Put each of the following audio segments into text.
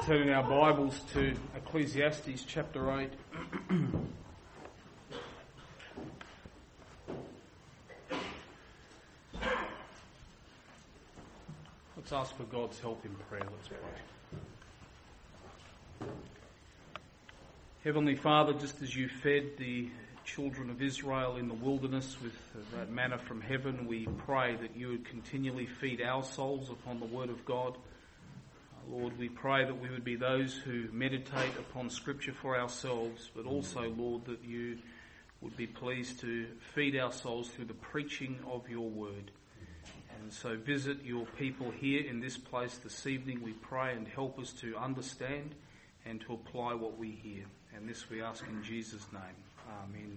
turn in our Bibles to Ecclesiastes chapter 8. Let's ask for God's help in prayer. Let's pray. Heavenly Father, just as you fed the children of Israel in the wilderness with that manna from heaven, we pray that you would continually feed our souls upon the Word of God. Lord, we pray that we would be those who meditate upon Scripture for ourselves, but also, Lord, that you would be pleased to feed our souls through the preaching of your Word. And so visit your people here in this place this evening, we pray, and help us to understand and to apply what we hear. And this we ask in Jesus' name.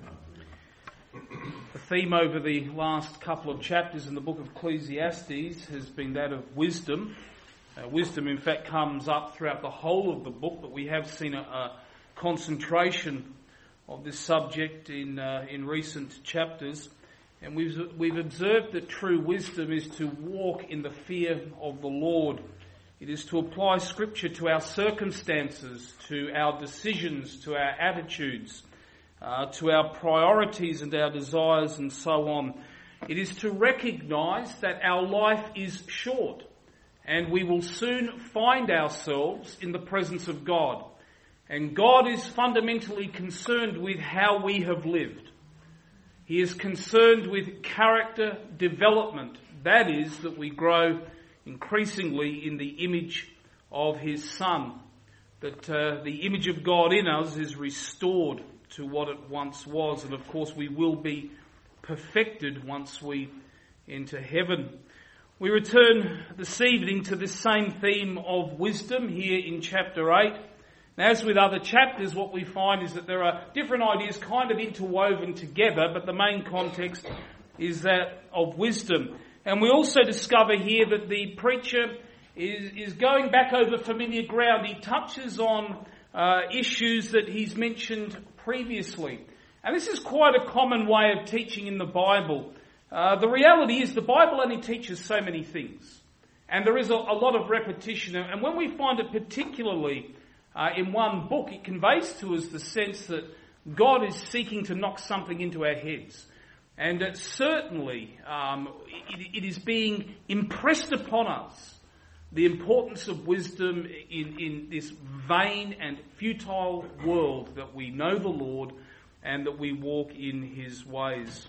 Amen. The theme over the last couple of chapters in the book of Ecclesiastes has been that of wisdom. Wisdom, in fact, comes up throughout the whole of the book, but we have seen a concentration of this subject in recent chapters. And we've observed that true wisdom is to walk in the fear of the Lord. It is to apply Scripture to our circumstances, to our decisions, to our attitudes, to our priorities and our desires and so on. It is to recognise that our life is short and we will soon find ourselves in the presence of God. And God is fundamentally concerned with how we have lived. He is concerned with character development. That is, that we grow increasingly in the image of his Son. That the image of God in us is restored to what it once was. And of course we will be perfected once we enter heaven. We return this evening to this same theme of wisdom here in chapter 8. Now, as with other chapters, what we find is that there are different ideas kind of interwoven together, but the main context is that of wisdom. And we also discover here that the preacher is going back over familiar ground. He touches on issues that he's mentioned previously. And this is quite a common way of teaching in the Bible. The reality is the Bible only teaches so many things. And there is a lot of repetition. And when we find it particularly in one book, it conveys to us the sense that God is seeking to knock something into our heads. And certainly it is being impressed upon us, the importance of wisdom in this vain and futile world, that we know the Lord and that we walk in his ways.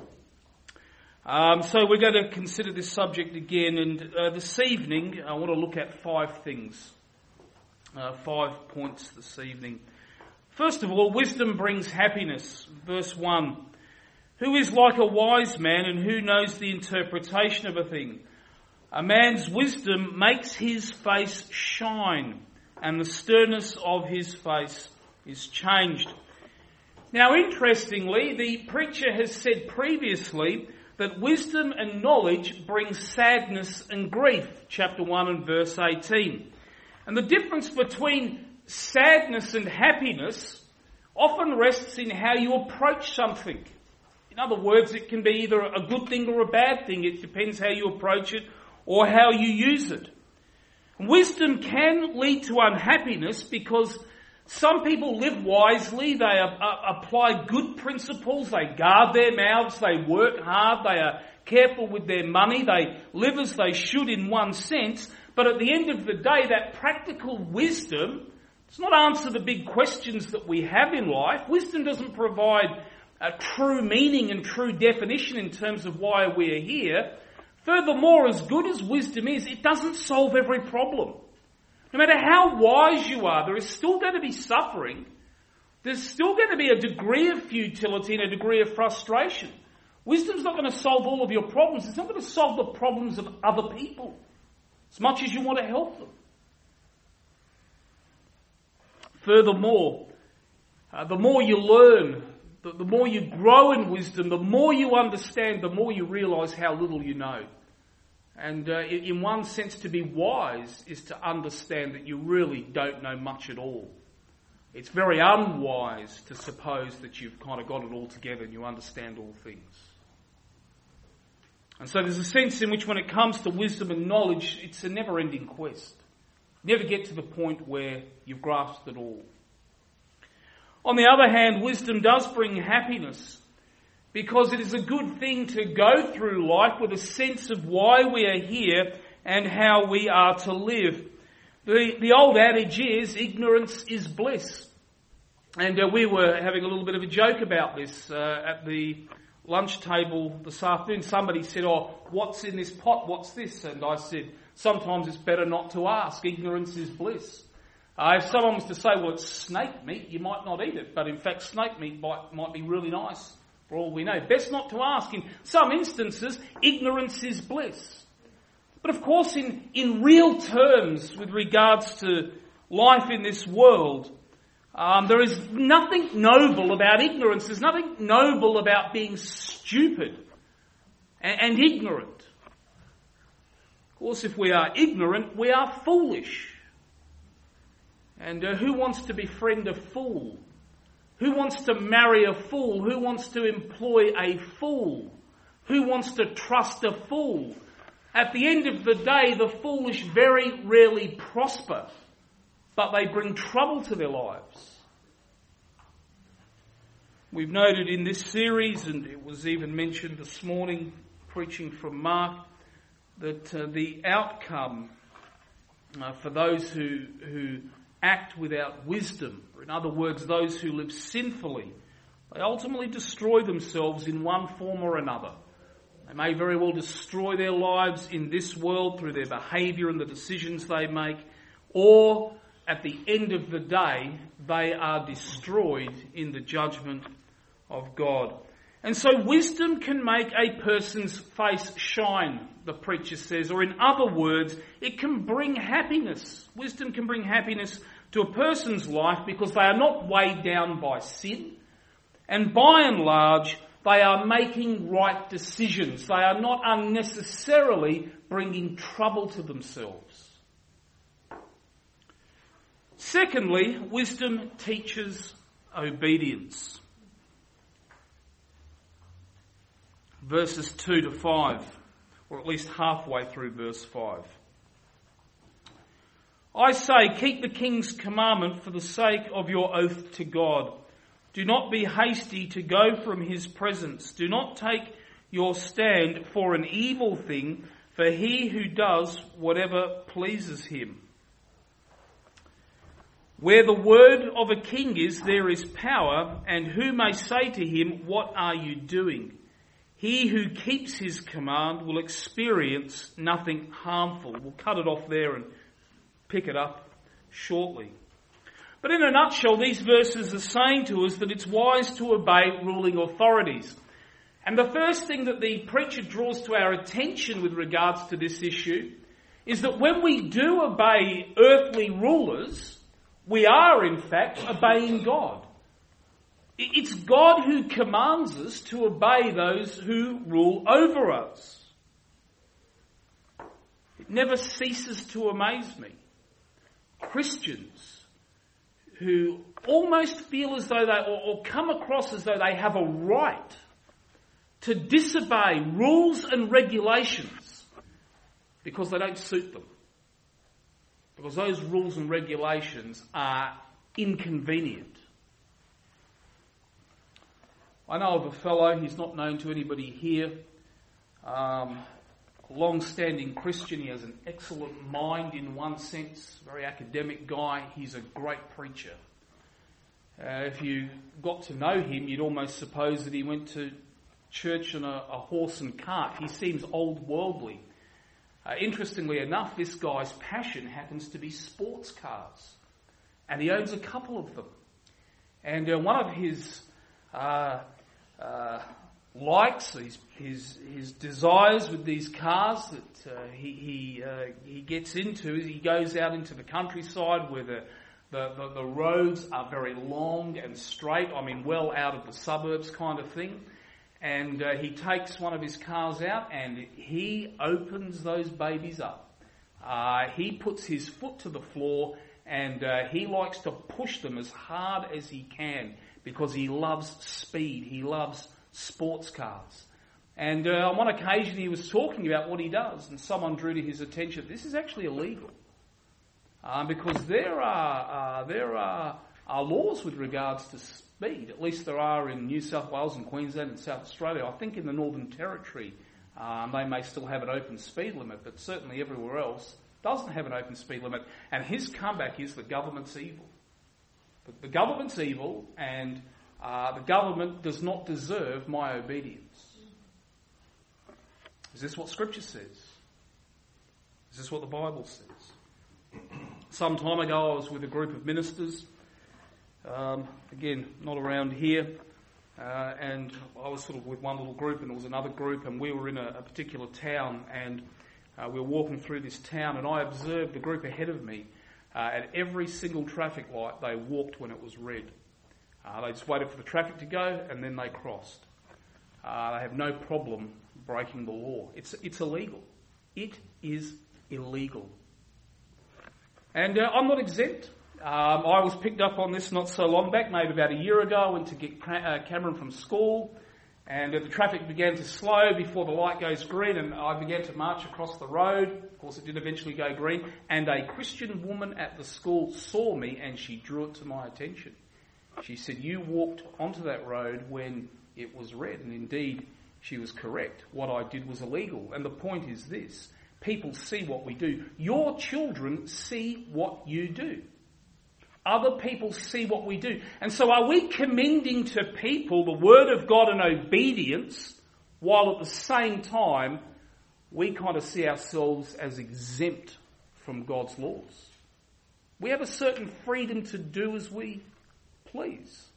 So we're going to consider this subject again, and this evening I want to look at 5 things. 5 points this evening. First of all, wisdom brings happiness. Verse 1. Who is like a wise man, and who knows the interpretation of a thing? A man's wisdom makes his face shine, and the sternness of his face is changed. Now, interestingly, the preacher has said previously that wisdom and knowledge bring sadness and grief. Chapter 1 and verse 18. And the difference between sadness and happiness often rests in how you approach something. In other words, it can be either a good thing or a bad thing. It depends how you approach it or how you use it. Wisdom can lead to unhappiness because some people live wisely, they apply good principles, they guard their mouths, they work hard, they are careful with their money, they live as they should in one sense, but at the end of the day, that practical wisdom does not answer the big questions that we have in life. Wisdom doesn't provide a true meaning and true definition in terms of why we are here. Furthermore, as good as wisdom is, it doesn't solve every problem. No matter how wise you are, there is still going to be suffering. There's still going to be a degree of futility and a degree of frustration. Wisdom's not going to solve all of your problems. It's not going to solve the problems of other people as much as you want to help them. Furthermore, the more you learn, the more you grow in wisdom, the more you understand, the more you realise how little you know. And in one sense, to be wise is to understand that you really don't know much at all. It's very unwise to suppose that you've kind of got it all together and you understand all things. And so there's a sense in which when it comes to wisdom and knowledge, it's a never-ending quest. Never get to the point where you've grasped it all. On the other hand, wisdom does bring happiness, because it is a good thing to go through life with a sense of why we are here and how we are to live. The old adage is, ignorance is bliss. And we were having a little bit of a joke about this at the lunch table this afternoon. Somebody said, "Oh, what's in this pot? What's this?" And I said, "Sometimes it's better not to ask. Ignorance is bliss." If someone was to say, "Well, it's snake meat," you might not eat it. But in fact, snake meat might be really nice for all we know. Best not to ask. In some instances, ignorance is bliss. But of course, in real terms, with regards to life in this world, there is nothing noble about ignorance. There's nothing noble about being stupid and ignorant. Of course, if we are ignorant, we are foolish. And who wants to befriend a fool? Who wants to marry a fool? Who wants to employ a fool? Who wants to trust a fool? At the end of the day, the foolish very rarely prosper, but they bring trouble to their lives. We've noted in this series, and it was even mentioned this morning, preaching from Mark, that the outcome for those who act without wisdom, or in other words, those who live sinfully, they ultimately destroy themselves in one form or another. They may very well destroy their lives in this world through their behaviour and the decisions they make, or at the end of the day, they are destroyed in the judgment of God. And so wisdom can make a person's face shine, the preacher says, or in other words, it can bring happiness. Wisdom can bring happiness to a person's life because they are not weighed down by sin, and by and large, they are making right decisions. They are not unnecessarily bringing trouble to themselves. Secondly, wisdom teaches obedience. Verses 2 to 5, or at least halfway through verse 5. I say, keep the king's commandment for the sake of your oath to God. Do not be hasty to go from his presence. Do not take your stand for an evil thing, for he who does whatever pleases him. Where the word of a king is, there is power, and who may say to him, what are you doing? He who keeps his command will experience nothing harmful. We'll cut it off there and pick it up shortly. But in a nutshell, these verses are saying to us that it's wise to obey ruling authorities. And the first thing that the preacher draws to our attention with regards to this issue is that when we do obey earthly rulers, we are in fact obeying God. It's God who commands us to obey those who rule over us. It never ceases to amaze me. Christians who almost feel as though or come across as though they have a right to disobey rules and regulations because they don't suit them. Because those rules and regulations are inconvenient. I know of a fellow, he's not known to anybody here, long-standing Christian. He has an excellent mind in one sense, very academic guy. He's a great preacher. If you got to know him, you'd almost suppose that he went to church on a horse and cart. He seems old worldly. Interestingly enough, this guy's passion happens to be sports cars, and he owns a couple of them. And one of his likes, his desires with these cars that he gets into is he goes out into the countryside where the roads are very long and straight, I mean well out of the suburbs kind of thing, and he takes one of his cars out and he opens those babies up. He puts his foot to the floor and he likes to push them as hard as he can because he loves speed, he loves sports cars. And on one occasion he was talking about what he does, and someone drew to his attention, this is actually illegal. because there are laws with regards to speed. At least there are in New South Wales and Queensland and South Australia. I think in the Northern Territory they may still have an open speed limit, but certainly everywhere else doesn't have an open speed limit. And his comeback is the government's evil. The government's evil, and the government does not deserve my obedience. Is this what Scripture says? Is this what the Bible says? Some time ago I was with a group of ministers, again, not around here, and I was sort of with one little group and there was another group, and we were in a particular town, and we were walking through this town, and I observed the group ahead of me. At every single traffic light, they walked when it was red. They just waited for the traffic to go, and then they crossed. They have no problem breaking the law. It's illegal. It is illegal. And I'm not exempt. I was picked up on this not so long back, maybe about a year ago. I went to get Cameron from school, and the traffic began to slow before the light goes green, and I began to march across the road. Of course, it did eventually go green, and a Christian woman at the school saw me, and she drew it to my attention. She said, "You walked onto that road when it was red," and indeed, she was correct. What I did was illegal, and the point is this: people see what we do. Your children see what you do. Other people see what we do. And so are we commending to people the Word of God and obedience, while at the same time we kind of see ourselves as exempt from God's laws? We have a certain freedom to do as we please.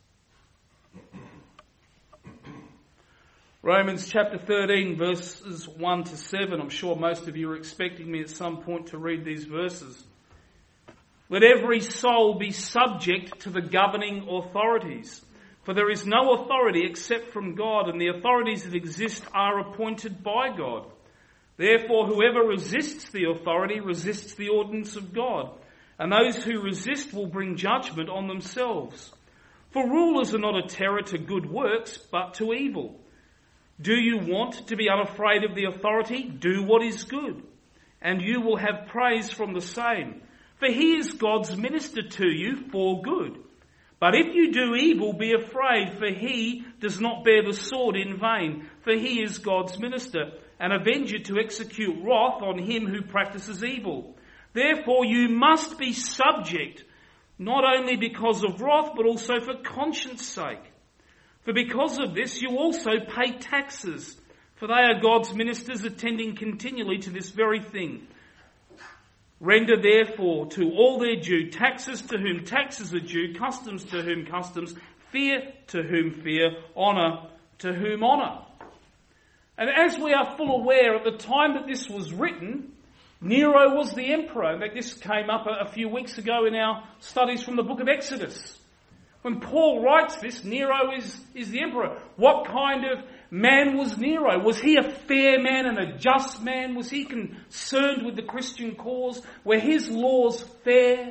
Romans chapter 13, verses 1 to 7. I'm sure most of you are expecting me at some point to read these verses. Let every soul be subject to the governing authorities, for there is no authority except from God, and the authorities that exist are appointed by God. Therefore, whoever resists the authority resists the ordinance of God, and those who resist will bring judgment on themselves. For rulers are not a terror to good works, but to evil. Do you want to be unafraid of the authority? Do what is good, and you will have praise from the same. For he is God's minister to you for good. But if you do evil, be afraid, for he does not bear the sword in vain, for he is God's minister, an avenger to execute wrath on him who practices evil. Therefore you must be subject, not only because of wrath, but also for conscience sake. For because of this you also pay taxes, for they are God's ministers, attending continually to this very thing. Render therefore to all their due, taxes to whom taxes are due, customs to whom customs, fear to whom fear, honour to whom honour. And as we are full aware, at the time that this was written, Nero was the emperor. In fact, this came up a few weeks ago in our studies from the book of Exodus. When Paul writes this, Nero is the emperor. What kind of man was Nero? Was he a fair man and a just man? Was he concerned with the Christian cause? Were his laws fair?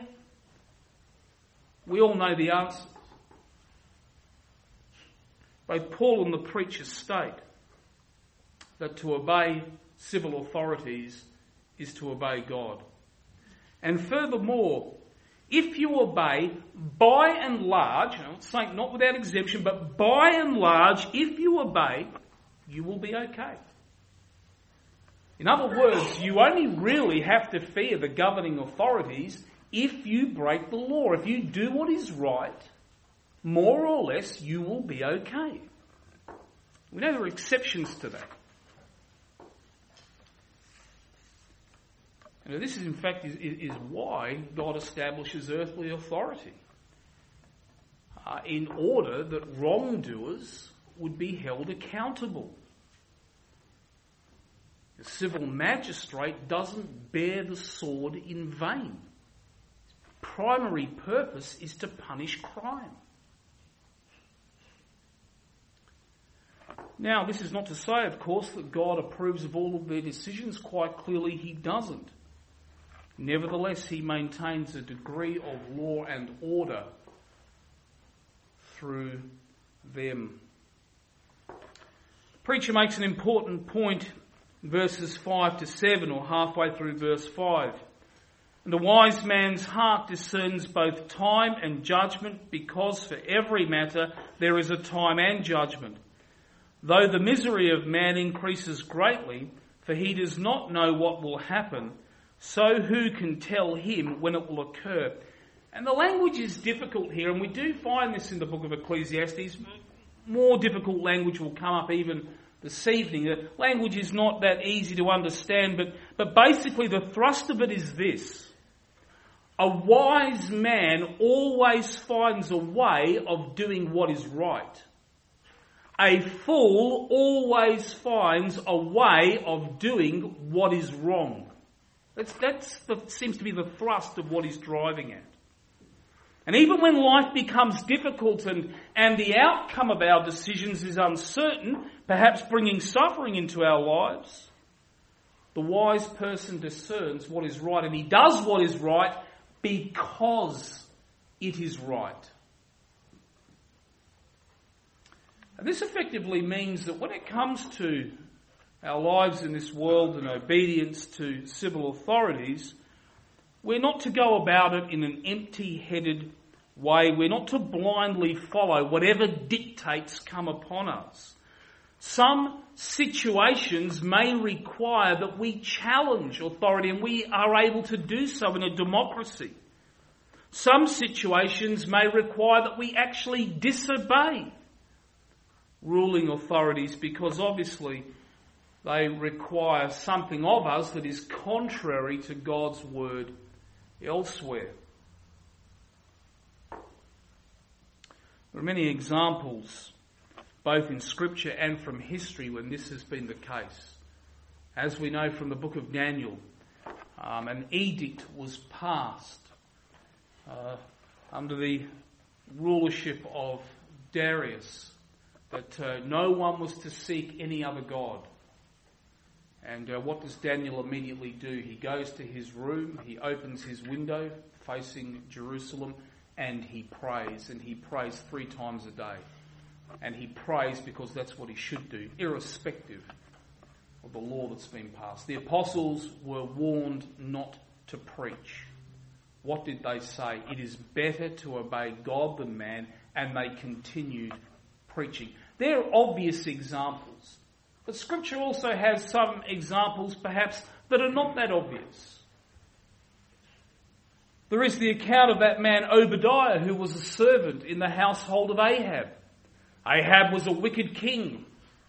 We all know the answer. Both Paul and the preacher state that to obey civil authorities is to obey God. And furthermore, if you obey, by and large, I'm not saying not without exemption, but by and large, if you obey, you will be okay. In other words, you only really have to fear the governing authorities if you break the law. If you do what is right, more or less, you will be okay. We know there are exceptions to that. And this is, in fact, is why God establishes earthly authority, in order that wrongdoers would be held accountable. The civil magistrate doesn't bear the sword in vain. His primary purpose is to punish crime. Now, this is not to say, of course, that God approves of all of their decisions. Quite clearly, he doesn't. Nevertheless, he maintains a degree of law and order through them. The preacher makes an important point in verses 5 to 7, or halfway through verse 5. And the wise man's heart discerns both time and judgment, because for every matter there is a time and judgment. Though the misery of man increases greatly, for he does not know what will happen, so who can tell him when it will occur? And the language is difficult here, and we do find this in the book of Ecclesiastes. More difficult language will come up even this evening. The language is not that easy to understand, but basically the thrust of it is this. A wise man always finds a way of doing what is right. A fool always finds a way of doing what is wrong. That seems to be the thrust of what he's driving at. And even when life becomes difficult and the outcome of our decisions is uncertain, perhaps bringing suffering into our lives, the wise person discerns what is right, and he does what is right because it is right. And this effectively means that when it comes to our lives in this world and obedience to civil authorities, we're not to go about it in an empty-headed way. We're not to blindly follow whatever dictates come upon us. Some situations may require that we challenge authority, and we are able to do so in a democracy. Some situations may require that we actually disobey ruling authorities, because obviously they require something of us that is contrary to God's word elsewhere. There are many examples, both in Scripture and from history, when this has been the case. As we know from the book of Daniel, an edict was passed under the rulership of Darius that no one was to seek any other god. And what does Daniel immediately do? He goes to his room, he opens his window facing Jerusalem, and he prays. And he prays 3 times a day. And he prays because that's what he should do, irrespective of the law that's been passed. The apostles were warned not to preach. What did they say? It is better to obey God than man, and they continued preaching. They're obvious examples. But Scripture also has some examples, perhaps, that are not that obvious. There is the account of that man Obadiah, who was a servant in the household of Ahab. Ahab was a wicked king.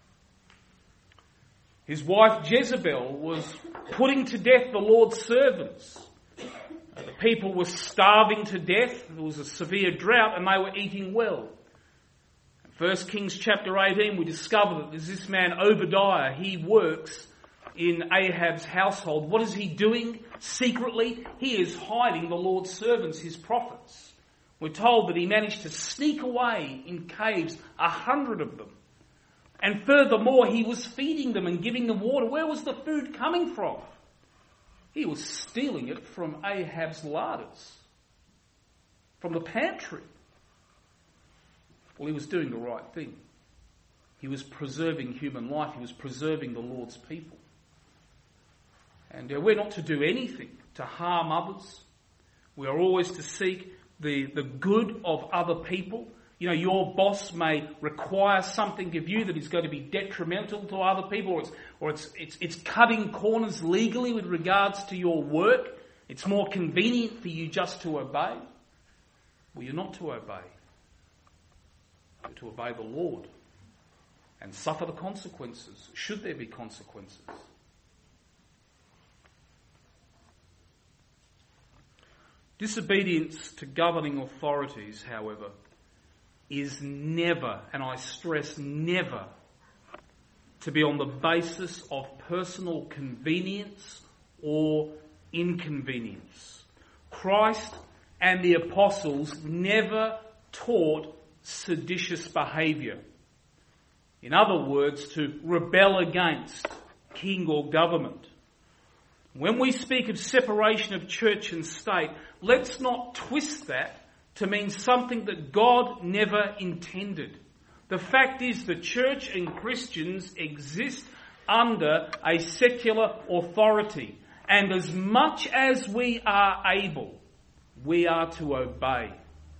His wife Jezebel was putting to death the Lord's servants. The people were starving to death. There was a severe drought, and they were eating well. In 1 Kings chapter 18, we discover that there's this man Obadiah. He works in Ahab's household. What is he doing secretly? He is hiding the Lord's servants, his prophets. We're told that he managed to sneak away in caves, 100 of them. And furthermore, he was feeding them and giving them water. Where was the food coming from? He was stealing it from Ahab's larders, from the pantry. Well, he was doing the right thing. He was preserving human life. He was preserving the Lord's people. And we're not to do anything to harm others. We are always to seek the good of other people. You know, your boss may require something of you that is going to be detrimental to other people, or it's cutting corners legally with regards to your work. It's more convenient for you just to obey. Well, you're not to obey. You're to obey the Lord and suffer the consequences, should there be consequences. Disobedience to governing authorities, however, is never, and I stress never, to be on the basis of personal convenience or inconvenience. Christ and the apostles never taught seditious behaviour. In other words, to rebel against king or government. When we speak of separation of church and state, let's not twist that to mean something that God never intended. The fact is the church and Christians exist under a secular authority, And as much as we are able, we are to obey.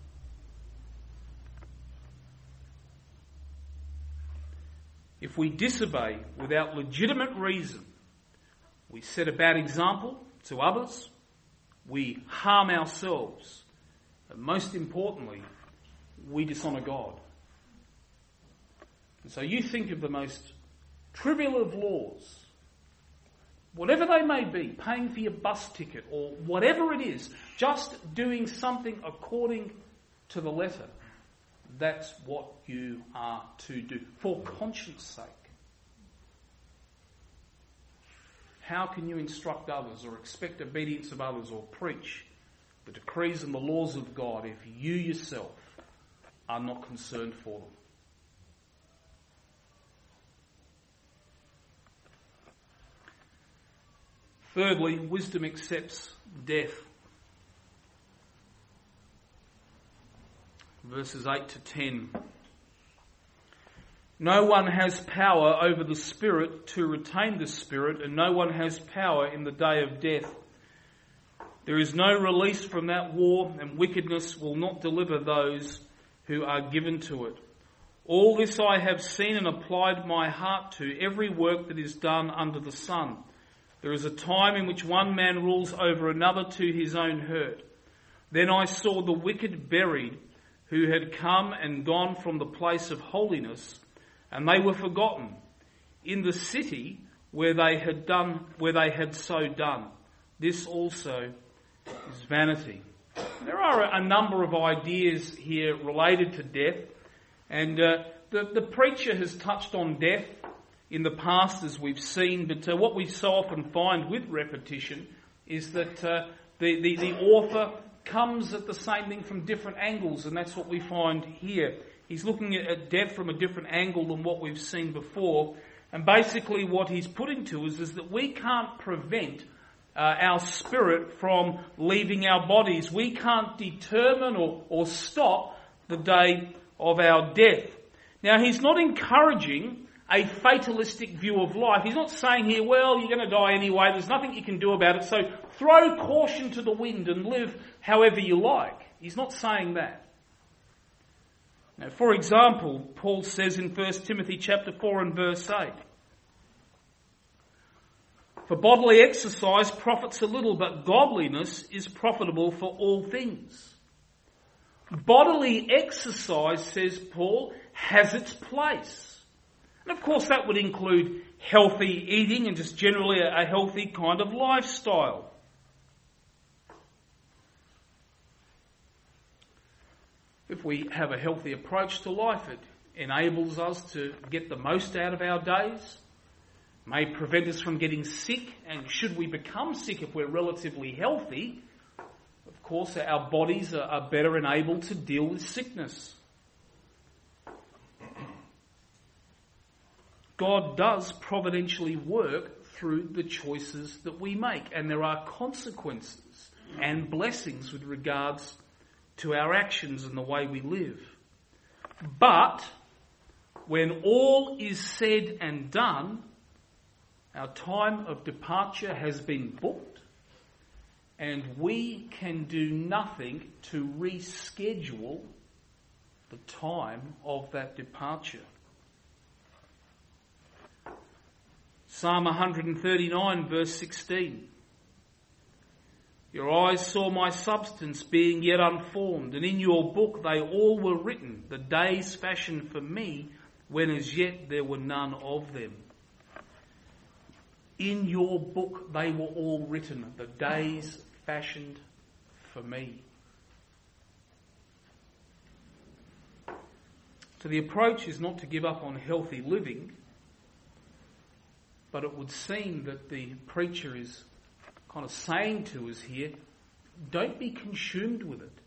If we disobey without legitimate reason, we set a bad example to others, we harm ourselves, and most importantly, we dishonour God. And so you think of the most trivial of laws, whatever they may be, paying for your bus ticket or whatever it is, just doing something according to the letter. That's what you are to do, for conscience sake. How can you instruct others or expect obedience of others or preach the decrees and the laws of God if you yourself are not concerned for them? Thirdly, wisdom accepts death. Verses 8 to 10. No one has power over the Spirit to retain the Spirit, and no one has power in the day of death. There is no release from that war, and wickedness will not deliver those who are given to it. All this I have seen and applied my heart to, every work that is done under the sun. There is a time in which one man rules over another to his own hurt. Then I saw the wicked buried, who had come and gone from the place of holiness, and they were forgotten in the city where they had so done. This also is vanity. There are a number of ideas here related to death, and the preacher has touched on death in the past, as we've seen, but what we so often find with repetition is that the author comes at the same thing from different angles, and that's what we find here. He's looking at death from a different angle than what we've seen before, and basically what he's putting to us is that we can't prevent our spirit from leaving our bodies. We can't determine or stop the day of our death. Now, he's not encouraging a fatalistic view of life. He's not saying here, well, you're going to die anyway, there's nothing you can do about it, so throw caution to the wind and live however you like. He's not saying that. Now, for example, Paul says in 1 Timothy chapter 4 and verse 8, for bodily exercise profits a little, but godliness is profitable for all things. Bodily exercise, says Paul, has its place. And of course that would include healthy eating and just generally a healthy kind of lifestyle. If we have a healthy approach to life, it enables us to get the most out of our days, may prevent us from getting sick, and should we become sick if we're relatively healthy, of course our bodies are better enabled to deal with sickness. God does providentially work through the choices that we make, and there are consequences and blessings with regards to our actions and the way we live. But when all is said and done, our time of departure has been booked, and we can do nothing to reschedule the time of that departure. Psalm 139 verse 16. Your eyes saw my substance being yet unformed, and in your book they all were written, the days fashioned for me, when as yet there were none of them. In your book they were all written, the days fashioned for me. So the approach is not to give up on healthy living, but it would seem that the preacher is kind of saying to us here, don't be consumed with it.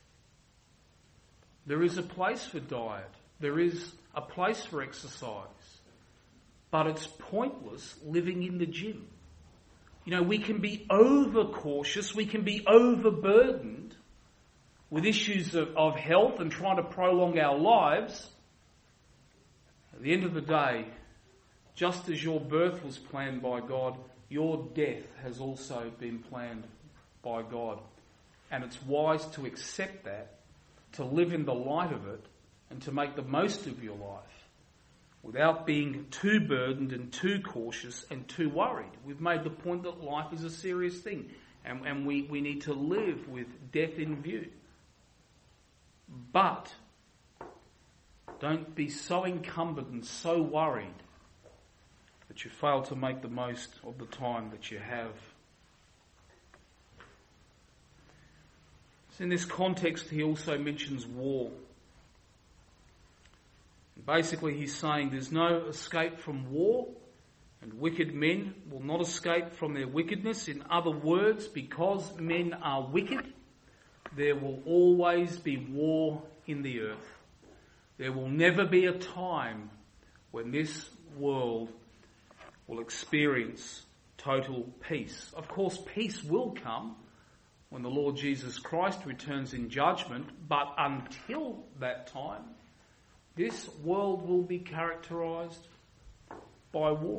There is a place for diet. There is a place for exercise. But it's pointless living in the gym. You know, we can be overcautious, we can be overburdened with issues of health and trying to prolong our lives. At the end of the day, just as your birth was planned by God, your death has also been planned by God. And it's wise to accept that, to live in the light of it, and to make the most of your life without being too burdened and too cautious and too worried. We've made the point that life is a serious thing, and we need to live with death in view. But don't be so encumbered and so worried that you fail to make the most of the time that you have. So in this context, he also mentions war. Basically, he's saying there's no escape from war, and wicked men will not escape from their wickedness. In other words, because men are wicked, there will always be war in the earth. There will never be a time when this world will experience total peace. Of course, peace will come when the Lord Jesus Christ returns in judgment, but until that time, this world will be characterised by war.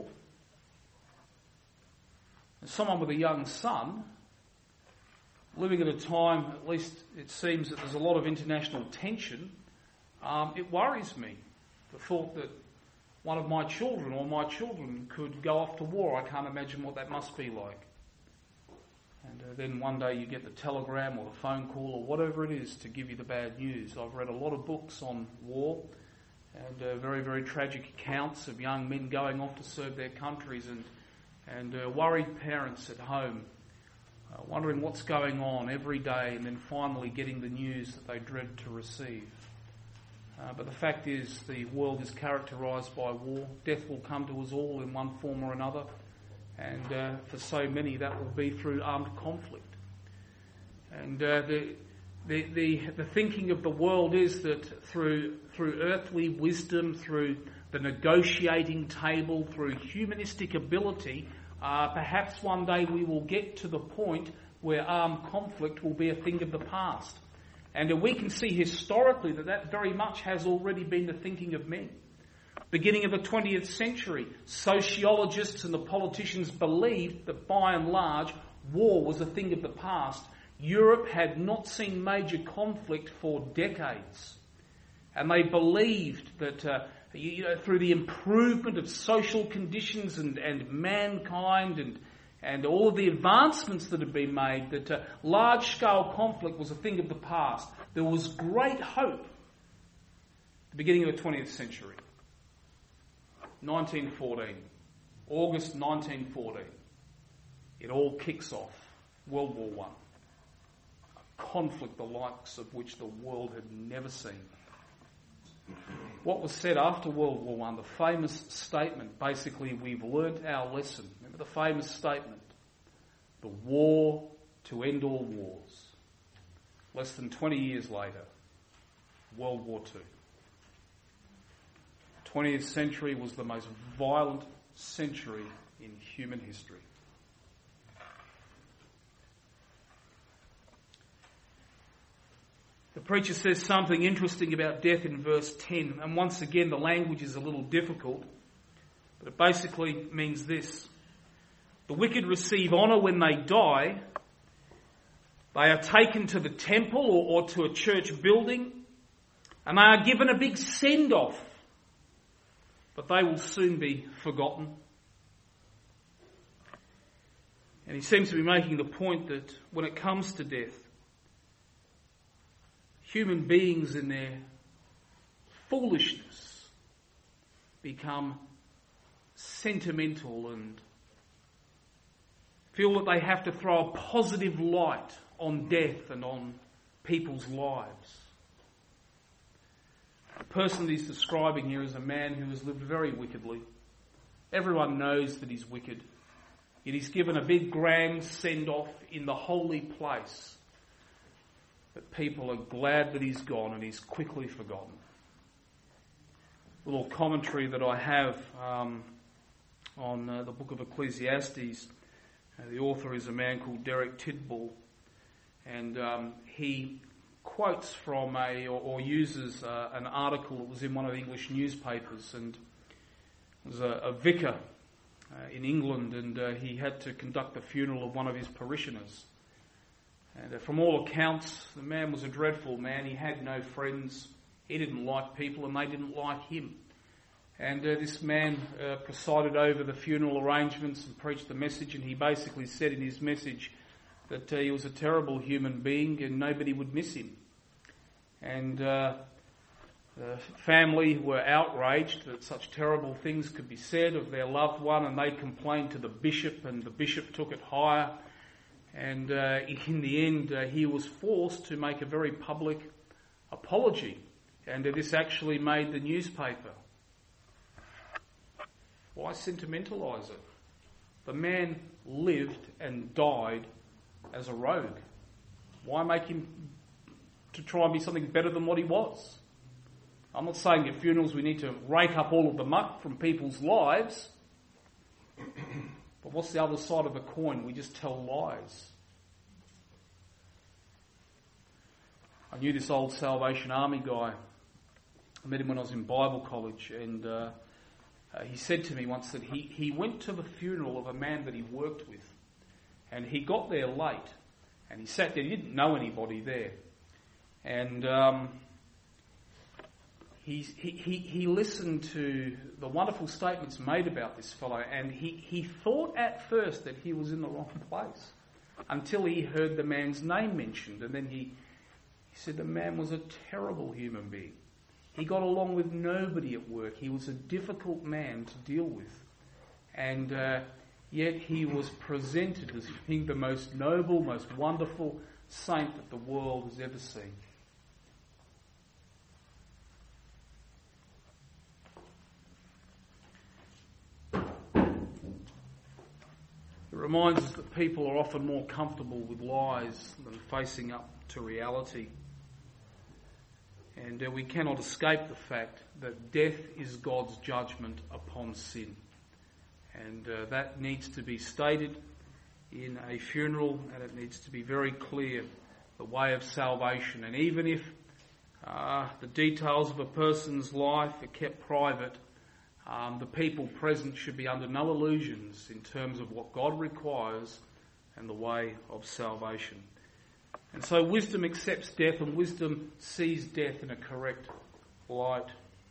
As someone with a young son, living at a time, at least it seems that there's a lot of international tension, it worries me. The thought that one of my children or my children could go off to war, I can't imagine what that must be like. And then one day you get the telegram or the phone call or whatever it is to give you the bad news. I've read a lot of books on war and very, very tragic accounts of young men going off to serve their countries and worried parents at home wondering what's going on every day and then finally getting the news that they dread to receive. But the fact is the world is characterised by war. Death will come to us all in one form or another. And for so many that will be through armed conflict. And the thinking of the world is that through earthly wisdom, through the negotiating table, through humanistic ability, perhaps one day we will get to the point where armed conflict will be a thing of the past. And we can see historically that very much has already been the thinking of men. Beginning of the 20th century, sociologists and the politicians believed that by and large war was a thing of the past. Europe had not seen major conflict for decades. And they believed that through the improvement of social conditions and mankind and all of the advancements that had been made, that large-scale conflict was a thing of the past. There was great hope at the beginning of the 20th century. 1914, August 1914, it all kicks off. World War I, a conflict the likes of which the world had never seen. What was said after World War I, the famous statement, basically, we've learnt our lesson. Remember the famous statement, the war to end all wars. Less than 20 years later, World War II. 20th century was the most violent century in human history. The preacher says something interesting about death in verse 10, and once again the language is a little difficult, but it basically means this. The wicked receive honour when they die. They are taken to the temple or to a church building, and they are given a big send-off. But they will soon be forgotten. And he seems to be making the point that when it comes to death, human beings in their foolishness become sentimental and feel that they have to throw a positive light on death and on people's lives. The person that he's describing here is a man who has lived very wickedly. Everyone knows that he's wicked. Yet he's given a big grand send-off in the holy place. But people are glad that he's gone and he's quickly forgotten. A little commentary that I have on the book of Ecclesiastes. The author is a man called Derek Tidball. And he quotes from or uses an article that was in one of the English newspapers, and it was a vicar in England, and he had to conduct the funeral of one of his parishioners. And from all accounts, the man was a dreadful man. He had no friends. He didn't like people, and they didn't like him. And this man presided over the funeral arrangements and preached the message, and he basically said in his message that he was a terrible human being and nobody would miss him. And the family were outraged that such terrible things could be said of their loved one, and they complained to the bishop, and the bishop took it higher. And in the end, he was forced to make a very public apology. And this actually made the newspaper. Why sentimentalise it? The man lived and died as a rogue. Why make him to try and be something better than what he was? I'm not saying at funerals we need to rake up all of the muck from people's lives. But what's the other side of the coin? We just tell lies. I knew this old Salvation Army guy. I met him when I was in Bible college, and he said to me once that he went to the funeral of a man that he worked with, and he got there late, and he sat there. He didn't know anybody there, and he listened to the wonderful statements made about this fellow, and he thought at first that he was in the wrong place until he heard the man's name mentioned, and then he said the man was a terrible human being. He got along with nobody at work. He was a difficult man to deal with. And yet he was presented as being the most noble, most wonderful saint that the world has ever seen. It reminds us that people are often more comfortable with lies than facing up to reality. And we cannot escape the fact that death is God's judgment upon sin. And that needs to be stated in a funeral, and it needs to be very clear, the way of salvation. And even if the details of a person's life are kept private, the people present should be under no illusions in terms of what God requires and the way of salvation. And so wisdom accepts death, and wisdom sees death in a correct light.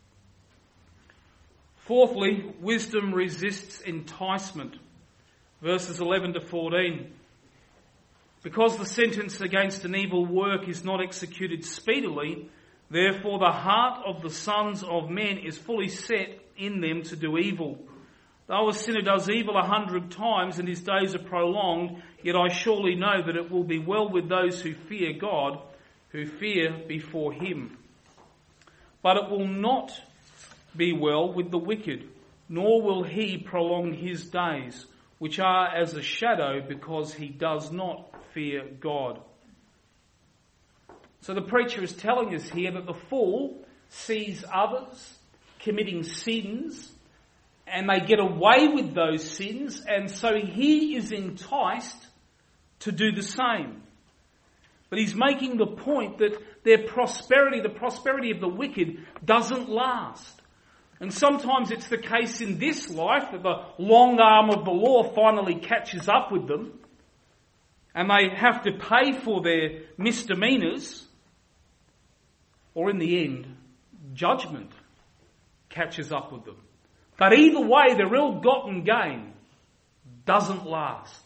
Fourthly, wisdom resists enticement. Verses 11 to 14. Because the sentence against an evil work is not executed speedily, therefore the heart of the sons of men is fully set in them to do evil. Though a sinner does evil 100 times and his days are prolonged, yet I surely know that it will be well with those who fear God, who fear before him. But it will not be well with the wicked, nor will he prolong his days, which are as a shadow, because he does not fear God. So the preacher is telling us here that the fool sees others committing sins, and they get away with those sins, and so he is enticed to do the same. But he's making the point that their prosperity, the prosperity of the wicked, doesn't last. And sometimes it's the case in this life that the long arm of the law finally catches up with them, and they have to pay for their misdemeanours, or in the end, judgment catches up with them. But either way, their ill-gotten gain doesn't last.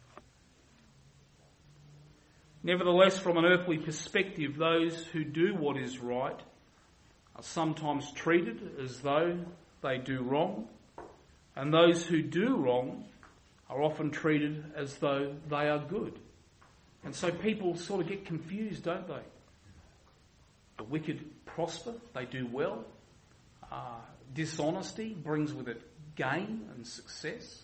Nevertheless, from an earthly perspective, those who do what is right are sometimes treated as though they do wrong, and those who do wrong are often treated as though they are good. And so people sort of get confused, don't they? The wicked prosper, they do well. Dishonesty brings with it gain and success.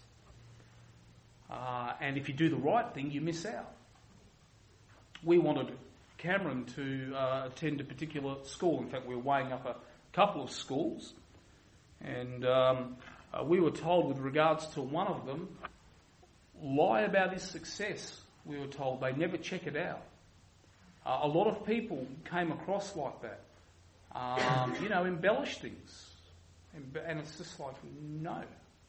And if you do the right thing, you miss out. We wanted Cameron to attend a particular school. In fact, we were weighing up a couple of schools. And we were told with regards to one of them, lie about his success. We were told they never check it out. A lot of people came across like that. Embellish things. And it's just like, no.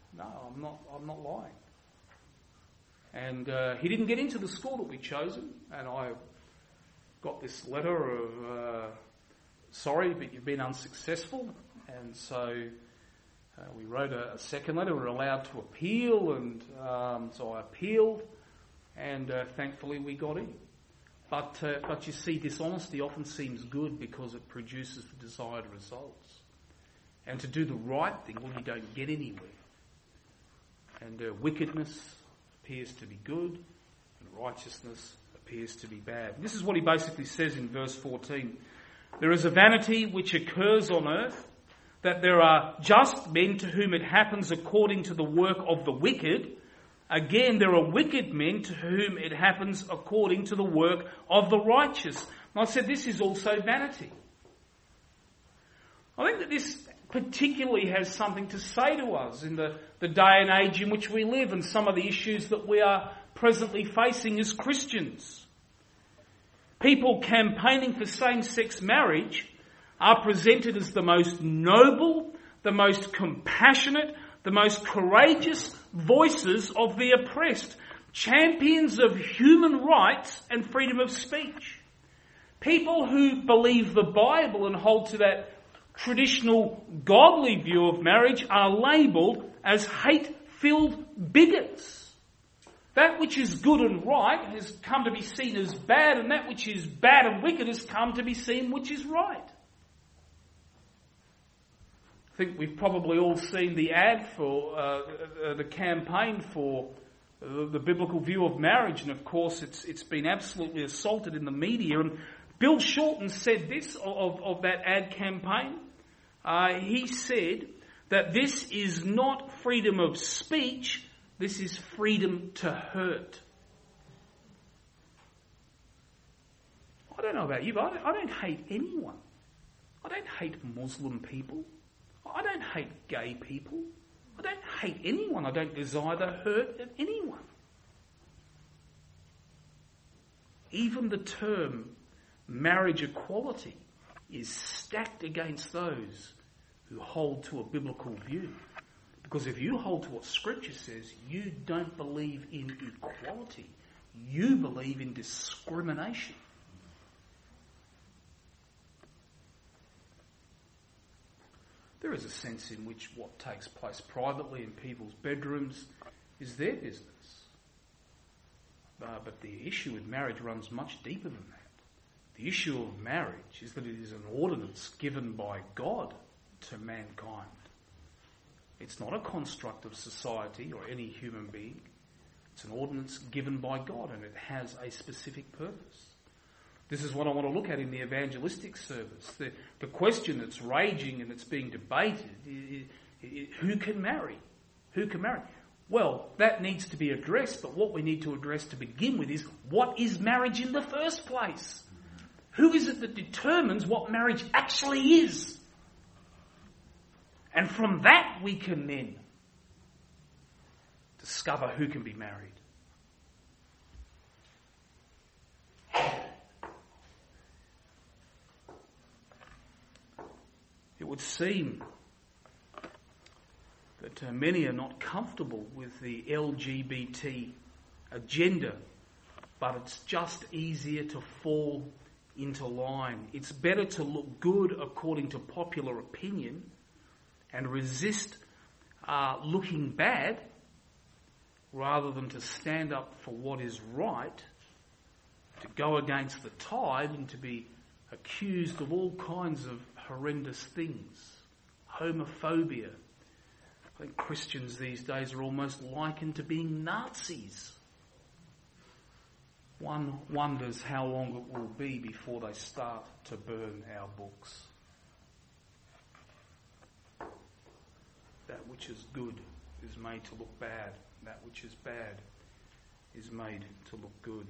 No, I'm not lying. And he didn't get into the school that we'd chosen, and I got this letter of, sorry, but you've been unsuccessful. And so we wrote a second letter. We were allowed to appeal, and so I appealed, and thankfully we got in. But you see, dishonesty often seems good because it produces the desired results. And to do the right thing, well, you don't get anywhere. And wickedness appears to be good, and righteousness appears to be bad. This is what he basically says in verse 14. There is a vanity which occurs on earth, that there are just men to whom it happens according to the work of the wicked. Again, there are wicked men to whom it happens according to the work of the righteous. And I said this is also vanity. I think that this particularly has something to say to us in the day and age in which we live, and some of the issues that we are presently facing as Christians. People campaigning for same-sex marriage are presented as the most noble, the most compassionate, the most courageous voices of the oppressed, champions of human rights and freedom of speech. People who believe the Bible and hold to that traditional godly view of marriage are labelled as hate-filled bigots. That which is good and right has come to be seen as bad, and that which is bad and wicked has come to be seen which is right. I think we've probably all seen the ad for the campaign for the biblical view of marriage, and of course it's been absolutely assaulted in the media. And Bill Shorten said this of that ad campaign. He said that this is not freedom of speech, this is freedom to hurt. I don't know about you, but I don't hate anyone. I don't hate Muslim people. I don't hate gay people. I don't hate anyone. I don't desire the hurt of anyone. Even the term marriage equality is stacked against those who hold to a biblical view. Because if you hold to what Scripture says, you don't believe in equality. You believe in discrimination. There is a sense in which what takes place privately in people's bedrooms is their business. But the issue with marriage runs much deeper than that. The issue of marriage is that it is an ordinance given by God to mankind. It's not a construct of society or any human being. It's an ordinance given by God, and it has a specific purpose. This is what I want to look at in the evangelistic service. The question that's raging and that's being debated is who can marry? Who can marry? Well, that needs to be addressed, but what we need to address to begin with is what is marriage in the first place? Who is it that determines what marriage actually is? And from that we can then discover who can be married. It would seem that many are not comfortable with the LGBT agenda, but it's just easier to fall into line. It's better to look good according to popular opinion and resist looking bad rather than to stand up for what is right, to go against the tide and to be accused of all kinds of horrendous things. Homophobia. I think Christians these days are almost likened to being Nazis. One wonders how long it will be before they start to burn our books. That which is good is made to look bad. That which is bad is made to look good.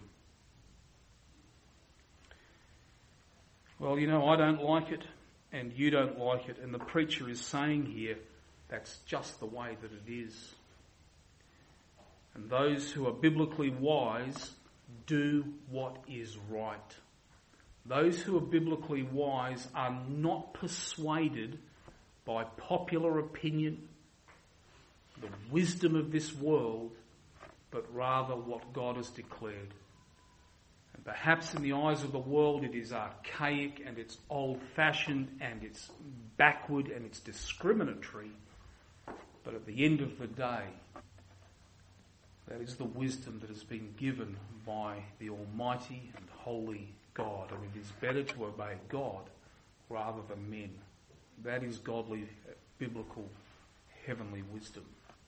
Well, I don't like it, and you don't like it, and the preacher is saying here that's just the way that it is. And those who are biblically wise do what is right. Those who are biblically wise are not persuaded by popular opinion, the wisdom of this world, but rather what God has declared. And perhaps in the eyes of the world it is archaic and it's old-fashioned and it's backward and it's discriminatory. But at the end of the day, that is the wisdom that has been given by the Almighty and Holy God. And it is better to obey God rather than men. That is godly, biblical, heavenly wisdom.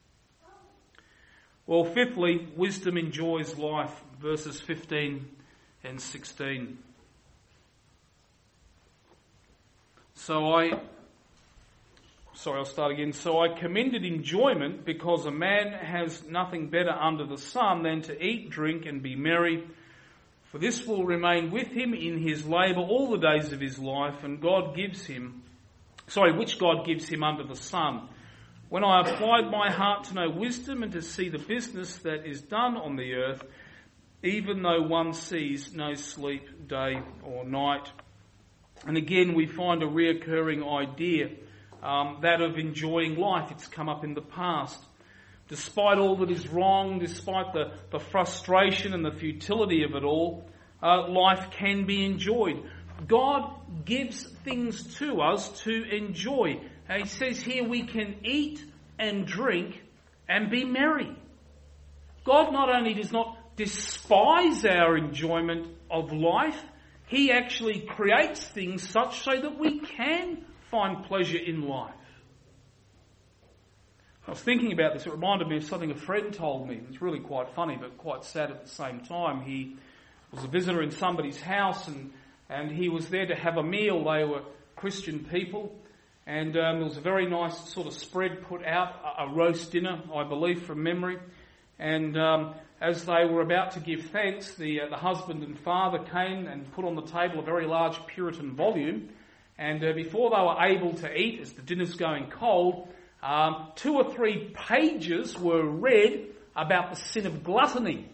Well, fifthly, wisdom enjoys life, verses 15 and 16. I'll start again. So I commended enjoyment because a man has nothing better under the sun than to eat, drink, and be merry. For this will remain with him in his labour all the days of his life, and which God gives him under the sun. When I applied my heart to know wisdom and to see the business that is done on the earth, even though one sees no sleep day or night. And again, we find a reoccurring idea, that of enjoying life. It's come up in the past. Despite all that is wrong, despite the frustration and the futility of it all, life can be enjoyed. God gives things to us to enjoy. He says here we can eat and drink and be merry. God not only does not despise our enjoyment of life, He actually creates things such so that we can find pleasure in life. I was thinking about this. It reminded me of something a friend told me. It's really quite funny but quite sad at the same time. He was a visitor in somebody's house and he was there to have a meal. They were Christian people. And there was a very nice sort of spread put out, a roast dinner, I believe, from memory. And as they were about to give thanks, the husband and father came and put on the table a very large Puritan volume. And before they were able to eat, as the dinner's going cold, 2 or 3 pages were read about the sin of gluttony.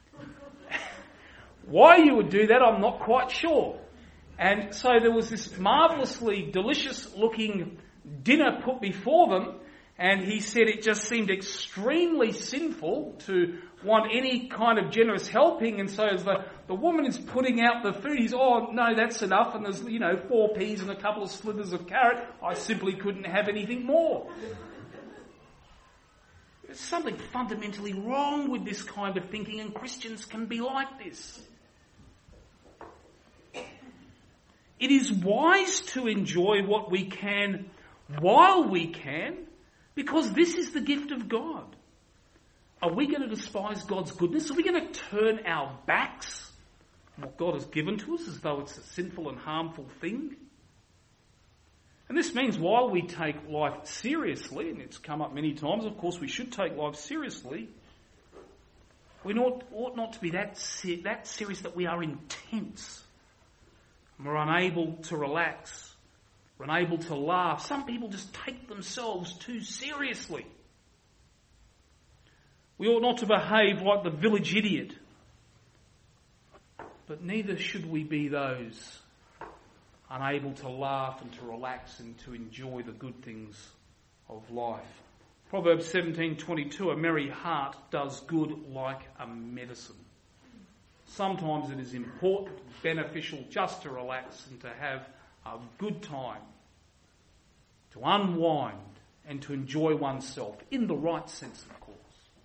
Why you would do that, I'm not quite sure. And so there was this marvellously delicious looking dinner put before them, and he said it just seemed extremely sinful to want any kind of generous helping. And so as the woman is putting out the food, he's, oh no, that's enough, and there's 4 peas and a couple of slivers of carrot. I simply couldn't have anything more. There's something fundamentally wrong with this kind of thinking, and Christians can be like this. It is wise to enjoy what we can while we can, because this is the gift of God. Are we going to despise God's goodness? Are we going to turn our backs on what God has given to us as though it's a sinful and harmful thing? And this means while we take life seriously, and it's come up many times, of course we should take life seriously, we ought not to be that serious that we are intense. We're unable to relax. We're unable to laugh. Some people just take themselves too seriously. We ought not to behave like the village idiot. But neither should we be those unable to laugh and to relax and to enjoy the good things of life. Proverbs 17:22, a merry heart does good like a medicine. Sometimes it is important, beneficial just to relax and to have a good time, to unwind and to enjoy oneself in the right sense, of course.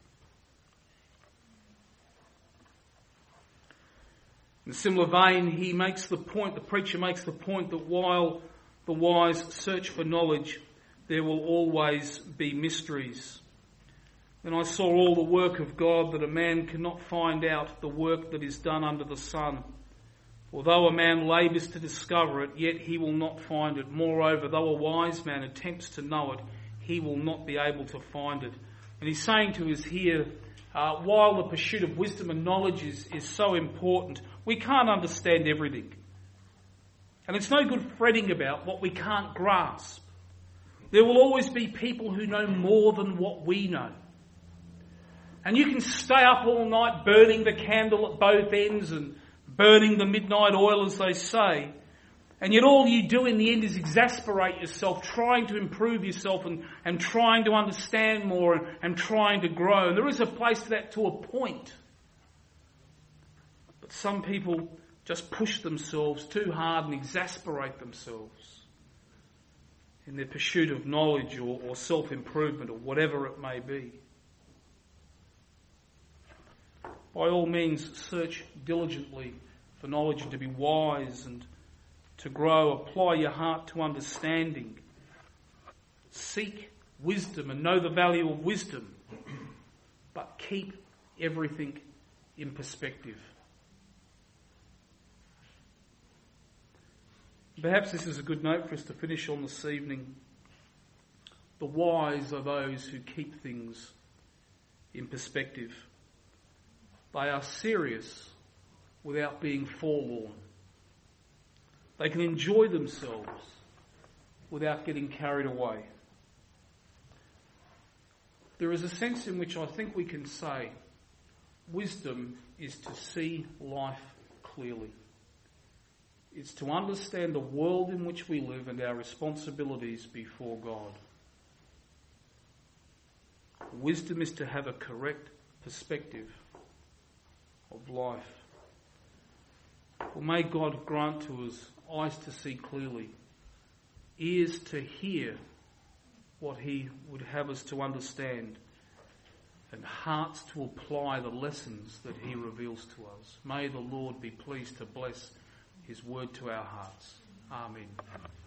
In a similar vein, the preacher makes the point that while the wise search for knowledge, there will always be mysteries. Then I saw all the work of God, that a man cannot find out the work that is done under the sun. Although a man labours to discover it, yet he will not find it. Moreover, though a wise man attempts to know it, he will not be able to find it. And he's saying to us here, while the pursuit of wisdom and knowledge is so important, we can't understand everything. And it's no good fretting about what we can't grasp. There will always be people who know more than what we know. And you can stay up all night burning the candle at both ends and burning the midnight oil, as they say. And yet all you do in the end is exasperate yourself, trying to improve yourself and trying to understand more and trying to grow. And there is a place for that to a point. But some people just push themselves too hard and exasperate themselves in their pursuit of knowledge or self-improvement or whatever it may be. By all means, search diligently for knowledge and to be wise and to grow. Apply your heart to understanding. Seek wisdom and know the value of wisdom. But keep everything in perspective. Perhaps this is a good note for us to finish on this evening. The wise are those who keep things in perspective. They are serious without being forlorn. They can enjoy themselves without getting carried away. There is a sense in which I think we can say wisdom is to see life clearly. It's to understand the world in which we live and our responsibilities before God. Wisdom is to have a correct perspective of life. Well, may God grant to us eyes to see clearly, ears to hear what He would have us to understand, and hearts to apply the lessons that He reveals to us. May the Lord be pleased to bless His word to our hearts. Amen.